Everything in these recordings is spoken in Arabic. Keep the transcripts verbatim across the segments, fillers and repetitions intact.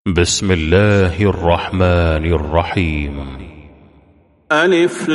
بسم الله الرحمن الرحيم. ألف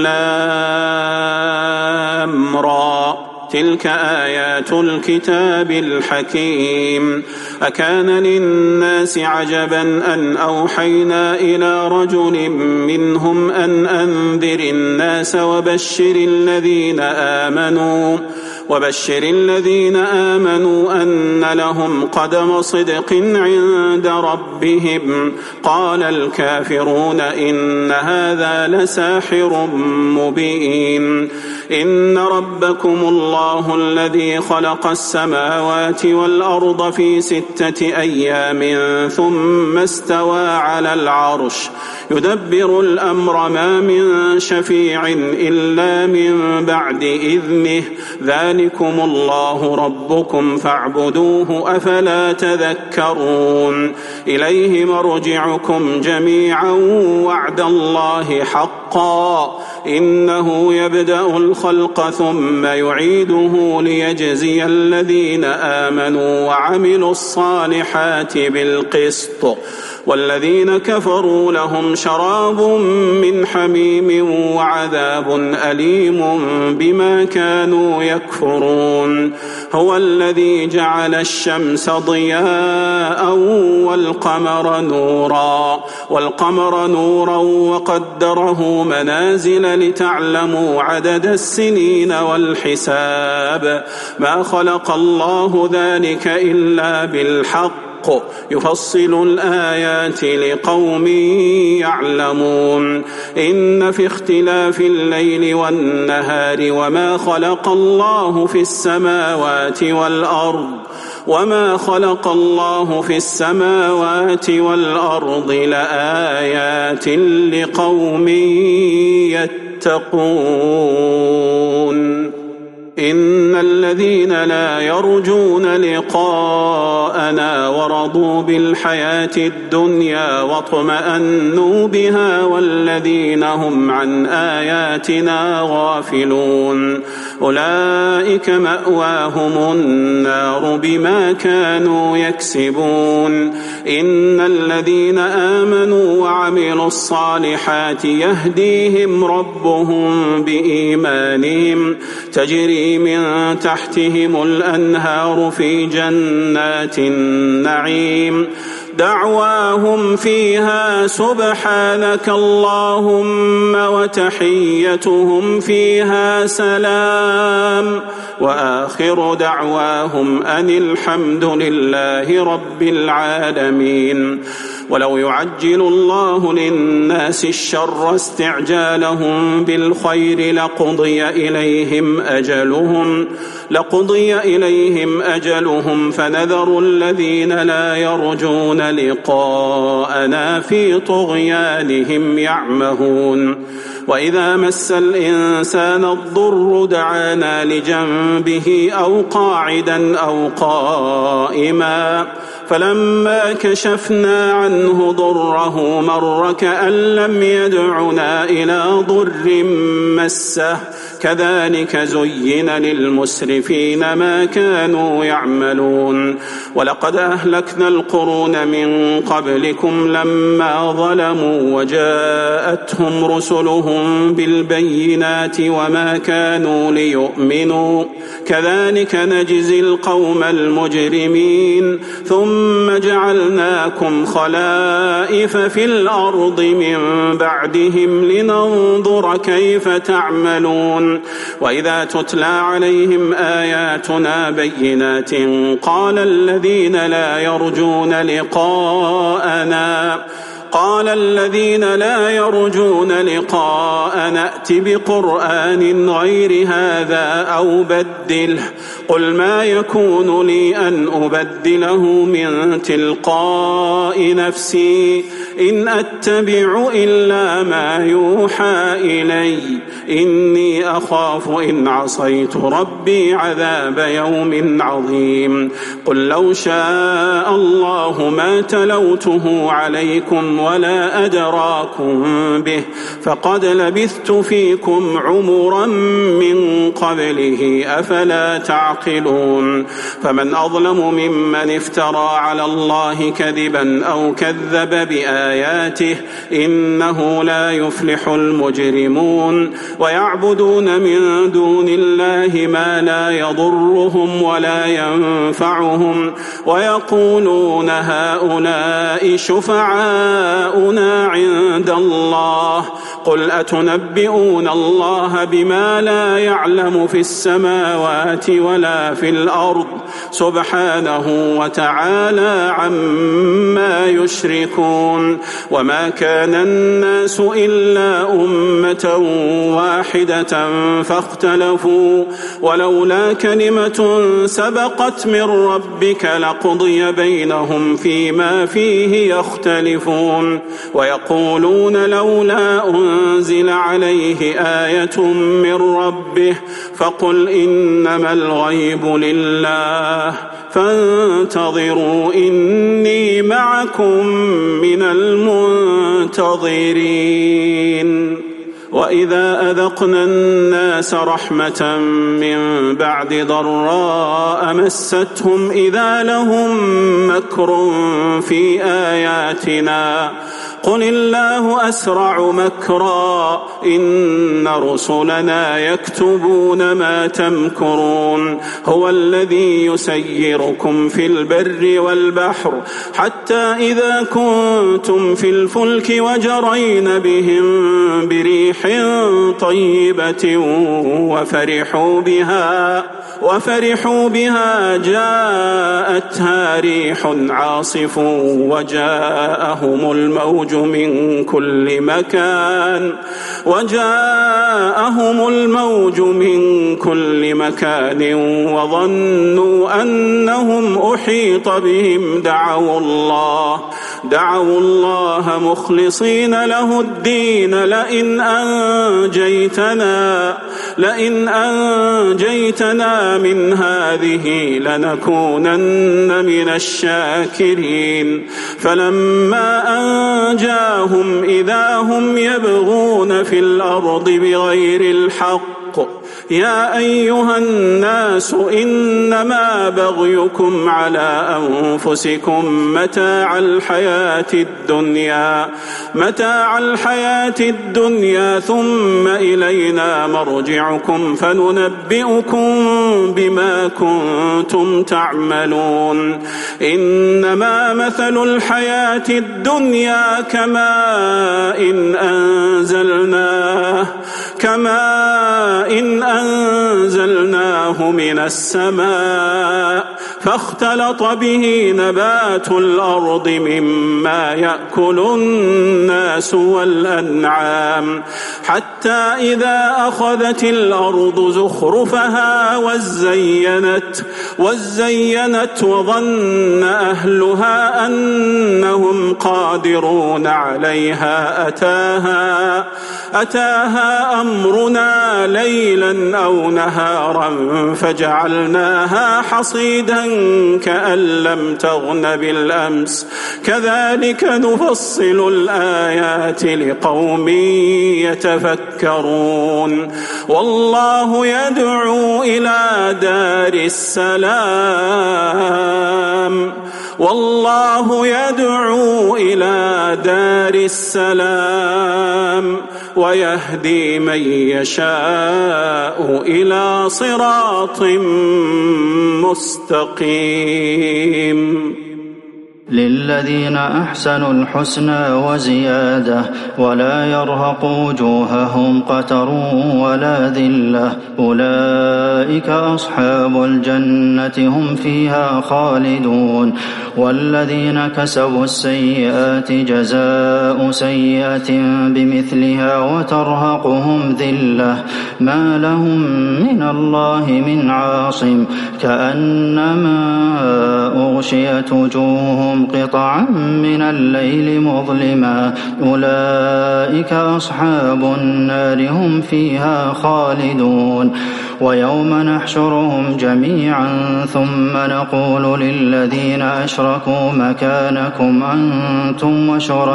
لام را تلك آيات الكتاب الحكيم. أكان للناس عجبا أن أوحينا إلى رجل منهم أن أنذر الناس وبشر الذين آمنوا وبشر الذين آمنوا أن لهم قدم صدق عند ربهم. قال الكافرون إن هذا لساحر مبين. إن ربكم الله الذي خلق السماوات والأرض في ستة أيام ثم استوى على العرش يدبر الأمر ما من شفيع إلا من بعد إذنه ذلكم الله ربكم فاعبدوه أفلا تذكرون. إليه مرجعكم جميعا وعد الله حقا إنه يبدأ الخلق ثم يعيده ليجزي الذين آمنوا وعملوا الصالحات بالقسط والذين كفروا لهم شراب من حميم وعذاب أليم بما كانوا يكفرون. هو الذي جعل الشمس ضياء والقمر نورا والقمر نورا وقدره منازل لتعلموا عدد السنين والحساب ما خلق الله ذلك إلا بالحق يفصل الآيات لقوم يعلمون. إن في اختلاف الليل والنهار وما خلق الله في السماوات والأرض وما خلق الله في السماوات والأرض لآيات لقوم يتقون. إن الذين لا يرجون لقاءنا ورضوا بالحياة الدنيا واطمأنوا بها والذين هم عن آياتنا غافلون أولئك مأواهم النار بما كانوا يكسبون. إن الذين آمنوا وعملوا الصالحات يهديهم ربهم بإيمانهم تجري من تحتهم الأنهار في جنات النعيم دعواهم فيها سبحانك اللهم وتحيتهم فيها سلام وآخر دعواهم أن الحمد لله رب العالمين. ولو يعجل الله للناس الشر استعجالهم بالخير لقضي إليهم أجلهم لقضي إليهم أجلهم فنذر الذين لا يرجون لقاءنا في طغيانهم يعمهون. وإذا مس الإنسان الضر دعانا لجنبه أو قاعدا أو قائما فلما كشفنا عنه ضره مر كأن لم يدعنا إلى ضر مسه كذلك زين للمسرفين ما كانوا يعملون. ولقد أهلكنا القرون من قبلكم لما ظلموا وجاءتهم رسلهم بالبينات وما كانوا ليؤمنوا كذلك نجزي القوم المجرمين. ثم جعلناكم خلائف في الأرض من بعدهم لننظر كيف تعملون. وإذا تتلى عليهم آياتنا بينات قال الذين لا يرجون لقاءنا قال الذين لا يرجون لقاءنا ائت بقرآن غير هذا أو بدله قل ما يكون لي أن أبدله من تلقاء نفسي إن أتبع إلا ما يوحى إلي إني أخاف إن عصيت ربي عذاب يوم عظيم. قل لو شاء الله ما تلوته عليكم عليكم ولا أدراكم به فقد لبثت فيكم عمرا من قبله أفلا تعقلون فمن أظلم ممن افترى على الله كذبا أو كذب بآياته إنه لا يفلح المجرمون ويعبدون من دون الله ما لا يضرهم ولا ينفعهم ويقولون هؤلاء شفعاؤنا عند الله قل أتنبئون الله بما لا يعلم في السماوات ولا في الأرض سبحانه وتعالى عما يشركون وما كان الناس إلا أمة واحدة فاختلفوا ولولا كلمة سبقت من ربك لقضي بينهم فيما فيه يختلفون ويقولون لولا أنزل عليه آية من ربه فقل إنما الغيب لله فانتظروا إني معكم من المنتظرين وإذا أذقنا الناس رحمة من بعد ضراء مستهم إذا لهم مكر في آياتنا قل الله أسرع مكرا إن رسلنا يكتبون ما تمكرون هو الذي يسيركم في البر والبحر حتى إذا كنتم في الفلك وجرين بهم بريح طيبة وفرحوا بها وفرحوا بها جاءتها ريح عاصف وجاءهم الموج من كل مكان وجاءهم الموج من كل مكان وظنوا أنهم أحيط بهم دعوا الله دعوا الله مخلصين له الدين لئن أنجيتنا لئن أنجيتنا من هذه لنكونن من الشاكرين فلما أنجاهم إذا هم يبغون في الأرض بغير الحق يا أيها الناس إنما بغيكم على أنفسكم متاع الحياة الدنيا متاع الحياة الدنيا ثم إلينا مرجعكم فننبئكم بما كنتم تعملون إنما مثل الحياة الدنيا كماء إن أنزلناه كماء إن أنزلناه من السماء فاختلط به نبات الأرض مما يأكل الناس والأنعام حتى إذا أخذت الأرض زخرفها وزينت وزينت وظن أهلها أنهم قادرون عليها أتاها أتاها أمرنا ليلا أو نهارا فجعلناها حصيدا كأن لم تغن بالأمس كذلك نفصل الآيات لقوم يتفكرون والله يدعو إلى دار السلام والله يدعو إلى دار السلام ويهدي من يشاء إلى صراط مستقيم للذين أحسنوا الحسنى وزيادة ولا يرهق وجوههم قتر ولا ذلة أولئك أصحاب الجنة هم فيها خالدون والذين كسبوا السيئات جزاء سيئة بمثلها وترهقهم ذلة ما لهم من الله من عاصم كأنما أغشيت وجوههم منهم قطعا من الليل مظلما أولئك أصحاب النار هم فيها خالدون ويوم نحشرهم جميعا ثم نقول للذين أشركوا مكانكم أنتم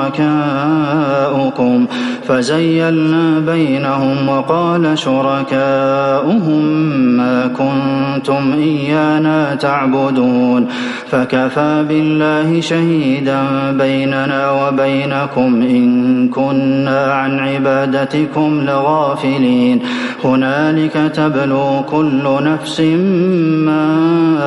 وشركاؤكم فزيلنا بينهم وقال شركاؤهم ما كنتم إيانا تعبدون فكفى بالله شهيدا بيننا وبينكم إن كنا عن عبادتكم لغافلين هنالك تبلو كل نفس ما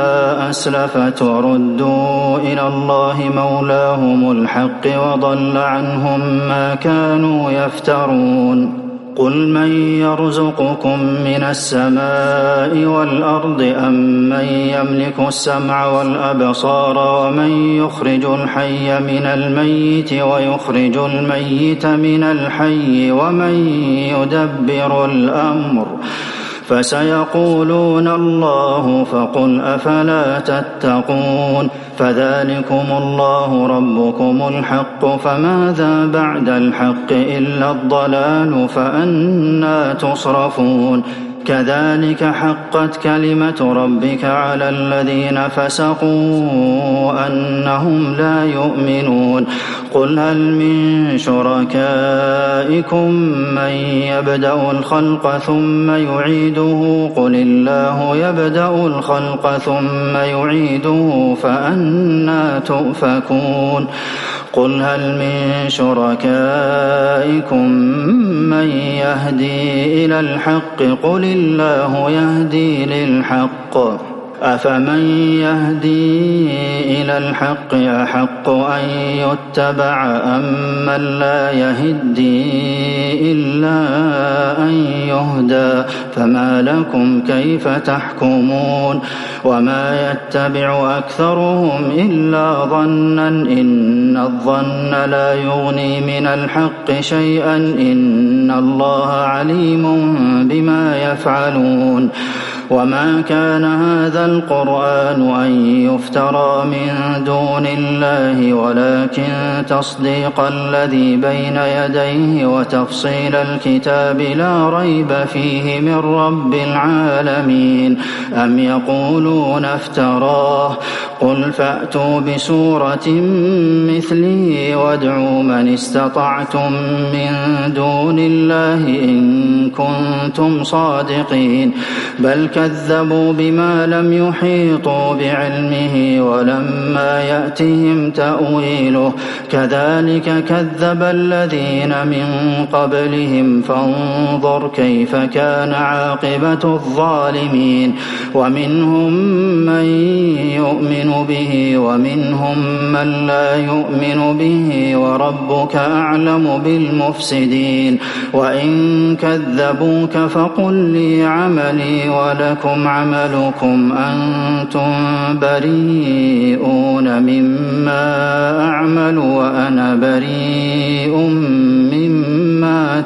أسلفت وردوا إلى الله مولاهم الحق وضل عنهم ما كانوا يفترون قل من يرزقكم من السماء والأرض أم من يملك السمع والأبصار ومن يخرج الحي من الميت ويخرج الميت من الحي ومن يدبر الأمر فسيقولون الله فقل أفلا تتقون فذلكم الله ربكم الحق فماذا بعد الحق إلا الضلال فأنى تصرفون كذلك حقت كلمة ربك على الذين فسقوا أنهم لا يؤمنون قل هل من شركائكم من يبدأ الخلق ثم يعيده قل الله يبدأ الخلق ثم يعيده فأنى تؤفكون قل هل من شركائكم من يهدي إلى الحق قل الله يهدي للحق أفمن يهدي إلى الحق أحق أن يتبع أم من لا يهدي إلا أن يهدى فما لكم كيف تحكمون وما يتبع أكثرهم إلا ظنا إن الظن لا يغني من الحق شيئا إن الله عليم بما يفعلون وما كان هذا القرآن أن يفترى من دون الله ولكن تصديق الذي بين يديه وتفصيل الكتاب لا ريب فيه من رب العالمين أم يقولون افتراه قل فأتوا بسورة مثله وادعوا من استطعتم من دون الله إن كنتم صادقين بل كذبوا بما لم يحيطوا بعلمه ولما يأتهم تأويله كذلك كذب الذين من قبلهم فانظر كيف كان عاقبة الظالمين ومنهم من يؤمن به ومنهم من لا يؤمن به وربك أعلم بالمفسدين وإن كذبوك فقل لي عملي ولا لكم عملكم أنتم بريئون مما أعمل وأنا بريء مما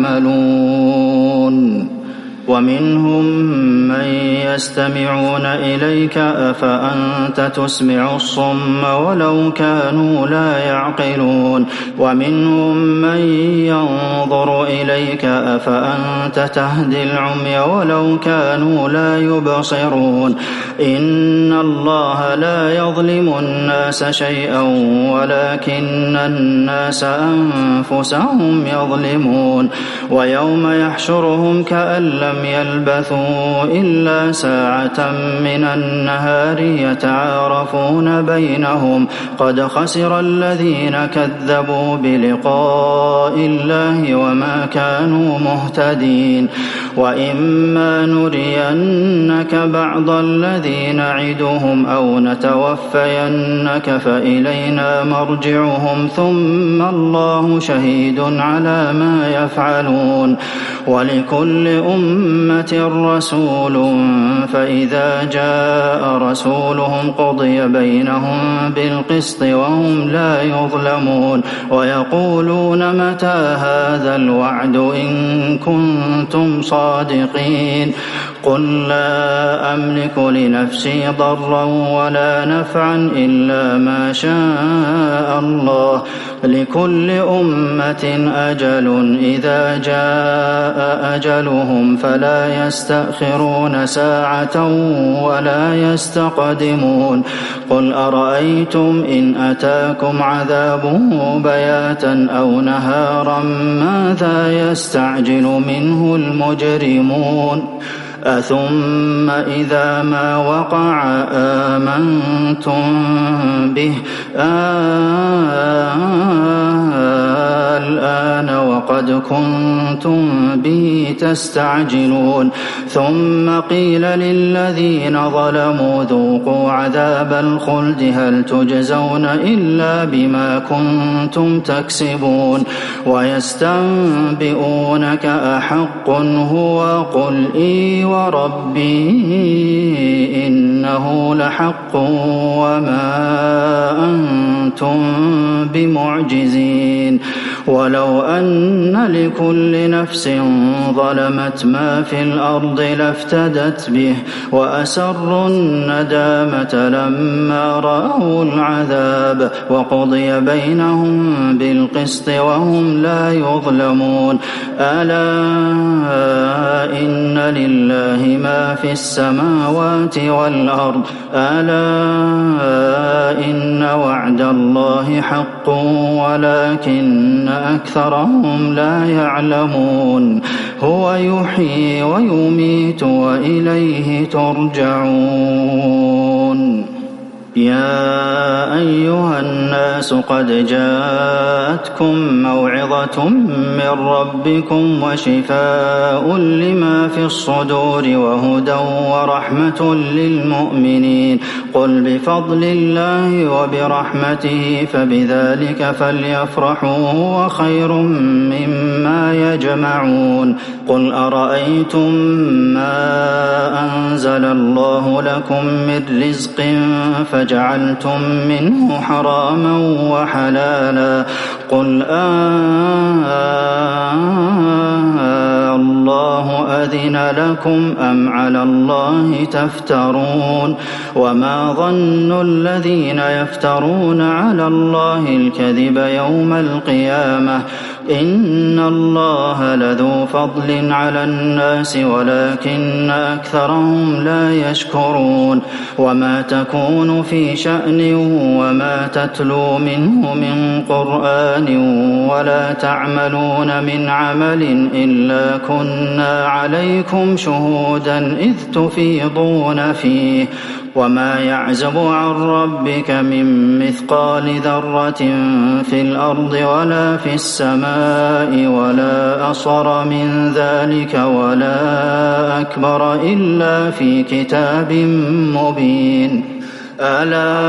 تعملون ومنهم من يستمعون إليك أفأنت تسمع الصم ولو كانوا لا يعقلون ومنهم من ينظر إليك أفأنت تهدي العمي ولو كانوا لا يبصرون إن الله لا يظلم الناس شيئا ولكن الناس أنفسهم يظلمون ويوم يحشرهم كأن لم يلبثوا إلا ساعة من النهار يتعارفون بينهم قد خسر الذين كذبوا بلقاء الله وما كانوا مهتدين وإما نرينك بعض الذي نعدهم أو نتوفينك فإلينا مرجعهم ثم الله شهيد على ما يفعلون ولكل أمة أمة رسول فإذا جاء رسولهم قضي بينهم بالقسط وهم لا يظلمون ويقولون متى هذا الوعد إن كنتم صادقين قل لا أملك لنفسي ضرا ولا نفعا إلا ما شاء الله لكل أمة أجل إذا جاء أجلهم فلا يستأخرون ساعة ولا يستقدمون قل أرأيتم إن أتاكم عذابه بياتا أو نهارا ماذا يستعجل منه المجرمون أثم إذا ما وقع آمنتم به الآن وقد كنتم به تستعجلون ثم قيل للذين ظلموا ذوقوا عذاب الخلد هل تجزون إلا بما كنتم تكسبون ويستنبئونك أحق هو قل إي وربي إنه لحق وما أنتم بمعجزين ولو أن لكل نفس ظلمت ما في الأرض لافتدت به وأسروا الندامة لما رأوا العذاب وقضي بينهم بالقسط وهم لا يظلمون ألا إن لله ما في السماوات والأرض ألا إن وعد الله حق ولكن أكثرهم لا يعلمون هو يحيي ويميت وإليه ترجعون يا أيها الناس قد جاءتكم موعظة من ربكم وشفاء لما في الصدور وهدى ورحمة للمؤمنين قل بفضل الله وبرحمته فبذلك فليفرحوا هو خير مما يجمعون قل أرأيتم ما أنزل الله لكم من رزق فجعلتم منه حراما وحلالا قل آه الله أذن لكم أم على الله تفترون وما ظن الذين يفترون على الله الكذب يوم القيامة إن الله لذو فضل على الناس ولكن أكثرهم لا يشكرون وما تكون في شأن وما تتلو منه من قرآن ولا تعملون من عمل إلا كنا عليكم شهودا إذ تفيضون فيه وما يعزب عن ربك من مثقال ذرة في الأرض ولا في السماء ولا أصغر من ذلك ولا أكبر إلا في كتاب مبين ألا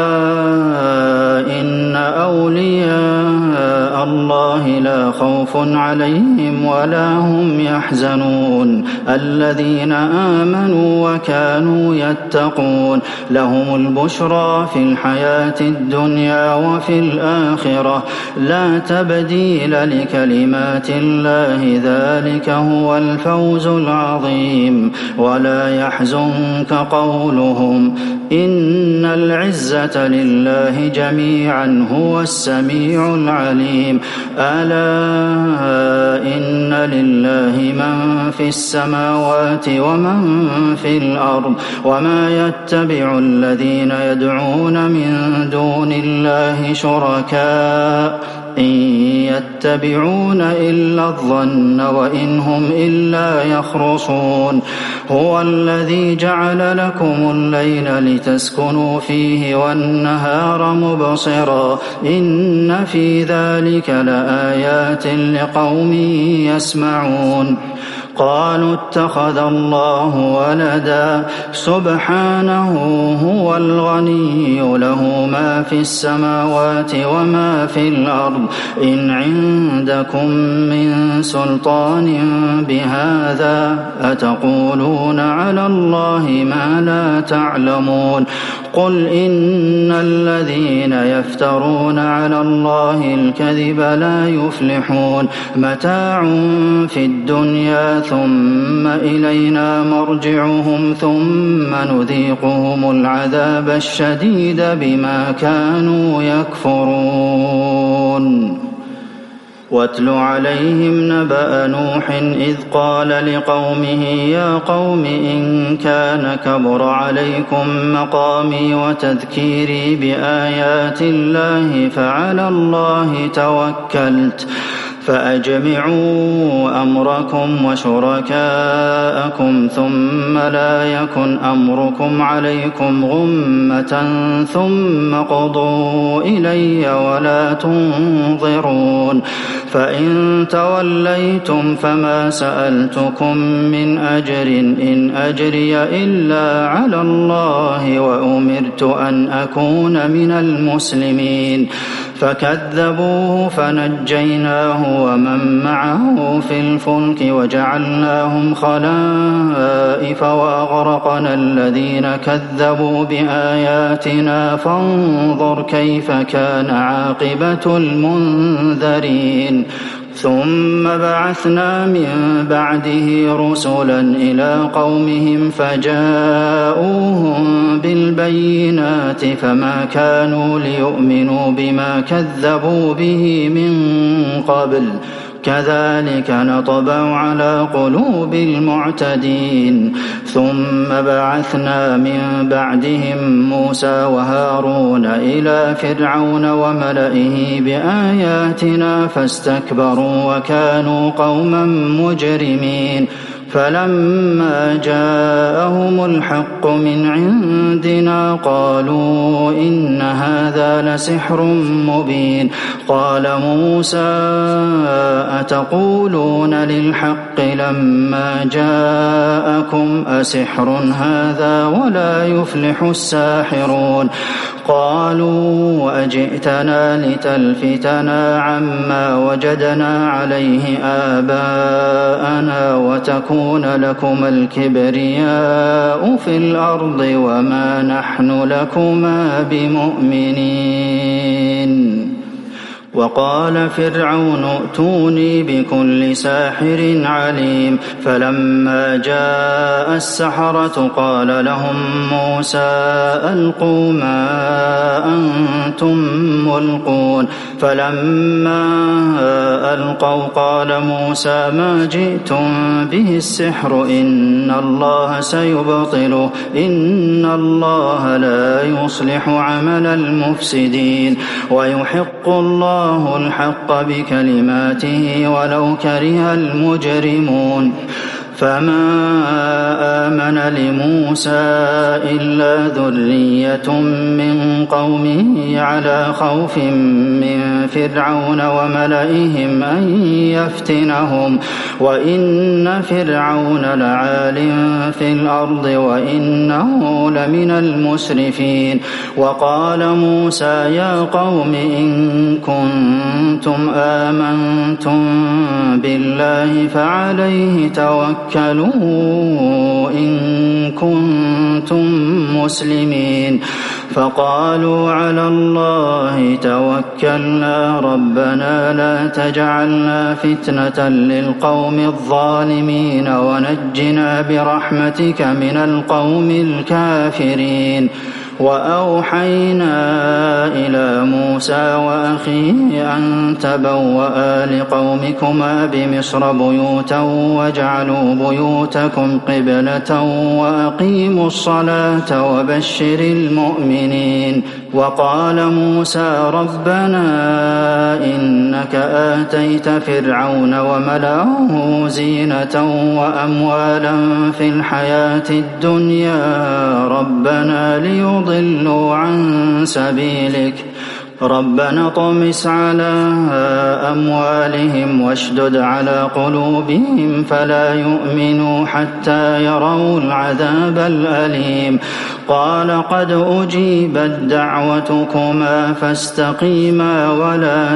إن أولياء الله لا خوف عليهم ولا هم يحزنون الذين آمنوا وكانوا يتقون لهم البشرى في الحياة الدنيا وفي الآخرة لا تبديل لكلمات الله ذلك هو الفوز العظيم ولا يحزنك قولهم إن العزة لله جميعا هو السميع العليم ألا إن لله من في السماوات ومن في الأرض وما يتبع الذين يدعون من دون الله شركاء إن يتبعون إلا الظن وإن هم إلا يخرصون هو الذي جعل لكم الليل لتسكنوا فيه والنهار مبصرا إن في ذلك لآيات لقوم يسمعون قالوا اتخذ الله ولدا سبحانه هو الغني له ما في السماوات وما في الأرض إن عندكم من سلطان بهذا أتقولون على الله ما لا تعلمون قل إن الذين يفترون على الله الكذب لا يفلحون متاع في الدنيا ثم إلينا مرجعهم ثم نذيقهم العذاب الشديد بما كانوا يكفرون واتل عليهم نبأ نوح إذ قال لقومه يا قوم إن كان كبر عليكم مقامي وتذكيري بآيات الله فعلى الله توكلت فأجمعوا أمركم وشركاءكم ثم لا يكن أمركم عليكم غمة ثم قضوا إلي ولا تنظرون فإن توليتم فما سألتكم من أجر إن أجري إلا على الله وأمرت أن أكون من المسلمين فكذبوه فنجيناه ومن معه في الفلك وجعلناهم خلائف وأغرقنا الذين كذبوا بآياتنا فانظر كيف كان عاقبة المنذرين ثم بعثنا من بعده رسلا إلى قومهم فجاءوهم بالبينات فما كانوا ليؤمنوا بما كذبوا به من قبل كذلك نطبع على قلوب المعتدين ثم بعثنا من بعدهم موسى وهارون إلى فرعون وملئه بآياتنا فاستكبروا وكانوا قوما مجرمين فلما جاءهم الحق من عندنا قالوا إن هذا لسحر مبين قال موسى أتقولون للحق لما جاءكم أسحر هذا ولا يفلح الساحرون قالوا أجئتنا لتلفتنا عما وجدنا عليه آباءنا وتكون لكما الكبرياء في الأرض وما نحن لكما بمؤمنين وقال فرعون ائتوني بكل ساحر عليم فلما جاء السحرة قال لهم موسى ألقوا ما أنتم ملقون فلما ألقوا قال موسى ما جئتم به السحر إن الله سيبطله إن الله لا يصلح عمل المفسدين ويحق الله الله الحق بكلماته ولو كره المجرمون فما آمن لموسى إلا ذرية من قومه على خوف من فرعون وملئهم أن يفتنهم وإن فرعون لعال في الأرض وإنه لمن المسرفين وقال موسى يا قوم إن كنتم آمنتم بالله فعليه توكلوا إن كنتم مسلمين فقالوا على الله توكلنا ربنا لا تجعلنا فتنة للقوم الظالمين ونجنا برحمتك من القوم الكافرين وأوحينا إلى موسى وأخيه أن تبوأ لقومكما بمصر بيوتا واجعلوا بيوتكم قبلة وأقيموا الصلاة وبشر المؤمنين وقال موسى ربنا إنك آتيت فرعون وملأه زينة وأموالا في الحياة الدنيا ربنا ليضلوا عن سبيلك ربنا اطمس على أموالهم واشدد على قلوبهم فلا يؤمنوا حتى يروا العذاب الأليم قال قد أجيبت دعوتكما فاستقيما ولا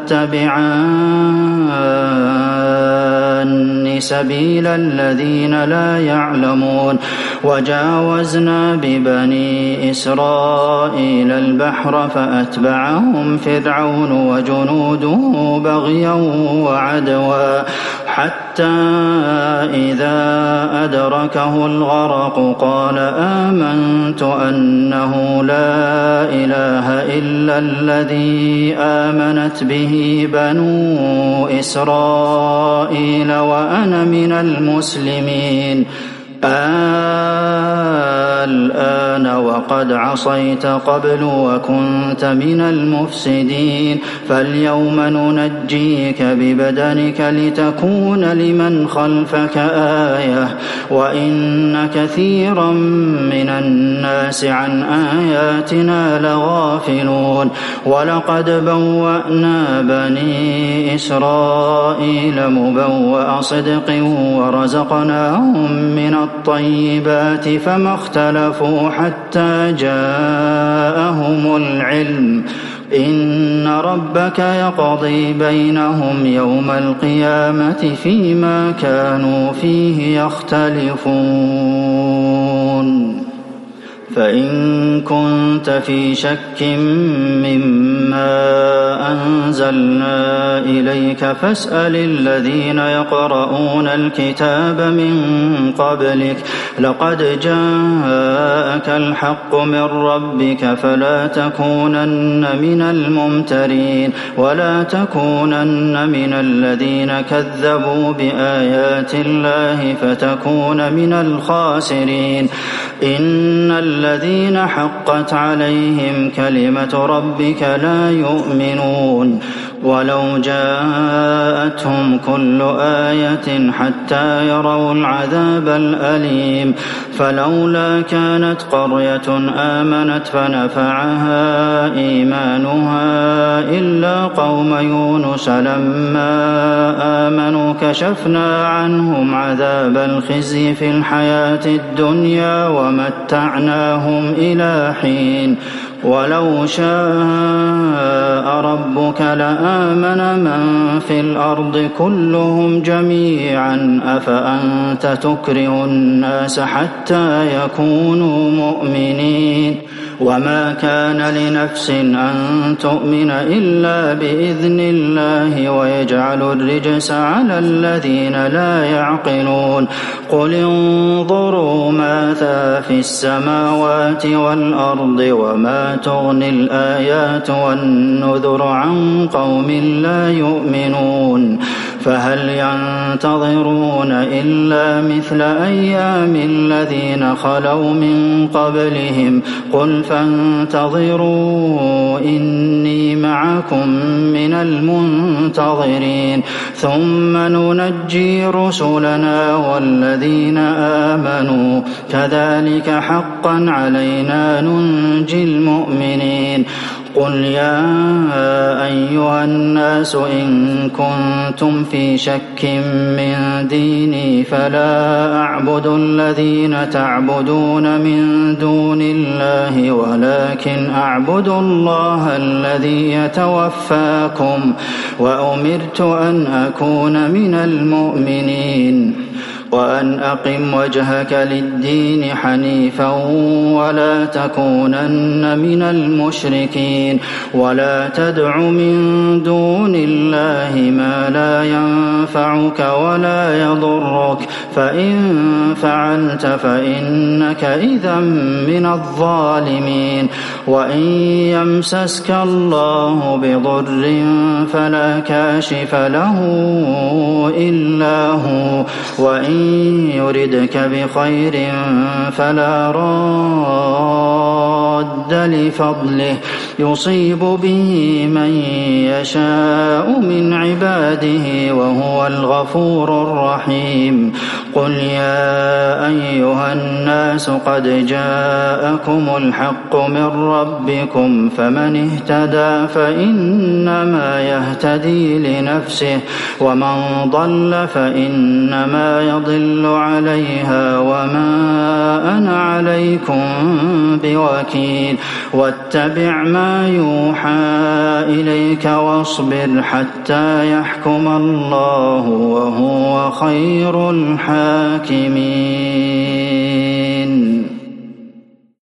تتبعان سبيل الذين لا يعلمون وجاوزنا ببني إسرائيل البحر فأتبعهم فرعون وجنوده بغيا وعدوا حتى إذا أدركه الغرق قال آمنت أنه لا إله إلا الذي آمنت به بنو إسرائيل وأنا من المسلمين الآن وقد عصيت قبل وكنت من المفسدين فاليوم ننجيك ببدنك لتكون لمن خلفك آية وإن كثيرا من الناس عن آياتنا لغافلون ولقد بوأنا بني إسرائيل مبوأ صدق ورزقناهم من الطيبات فما اختلفوا حتى جاءهم العلم إن ربك يقضي بينهم يوم القيامة فيما كانوا فيه يختلفون فإن كنت في شك مما أنزلنا إليك فاسأل الذين يقرؤون الكتاب من قبلك لقد جاءك الحق من ربك فلا تكونن من الممترين ولا تكونن من الذين كذبوا بآيات الله فتكون من الخاسرين إن الذين حقت عليهم كلمة ربك لا يؤمنون ولو جاءتهم كل آية حتى يروا العذاب الأليم فلولا كانت قرية آمنت فنفعها إيمانها إلا قوم يونس لما آمنوا كشفنا عنهم عذاب الخزي في الحياة الدنيا ومتعناهم إلى حين ولو شاء ربك لآمن من في الأرض كلهم جميعا أفأنت تكره الناس حتى يكونوا مؤمنين وما كان لنفس أن تؤمن إلا بإذن الله ويجعل الرجس على الذين لا يعقلون قل انظروا ماذا في السماوات والأرض وما تغني الآيات والنذر عن قوم لا يؤمنون فهل ينتظرون إلا مثل أيام الذين خلوا من قبلهم قل فانتظروا إني معكم من المنتظرين ثم ننجي رسلنا والذين آمنوا كذلك حقا علينا ننجي المؤمنين قل يا أيها الناس إن كنتم في شك من ديني فلا أعبد الذين تعبدون من دون الله ولكن أعبد الله الذي يتوفاكم وأمرت أن أكون من المؤمنين وأن أقم وجهك للدين حنيفا ولا تكونن من المشركين ولا تدع من دون الله ما لا ينفعك ولا يضرك فإن فعلت فإنك إذا من الظالمين وإن يمسسك الله بضر فلا كاشف له إلا هو وإن يردك بخير فلا راد لفضله يصيب به من يشاء من عباده وهو الغفور الرحيم قل يا أيها الناس قد جاءكم الحق من ربكم فمن اهتدى فإنما يهتدي لنفسه ومن ضل فإنما يضل عليها وما أنا عليكم بوكيل واتبع ما يوحى إليك واصبر حتى يحكم الله وهو خير الحاكمين.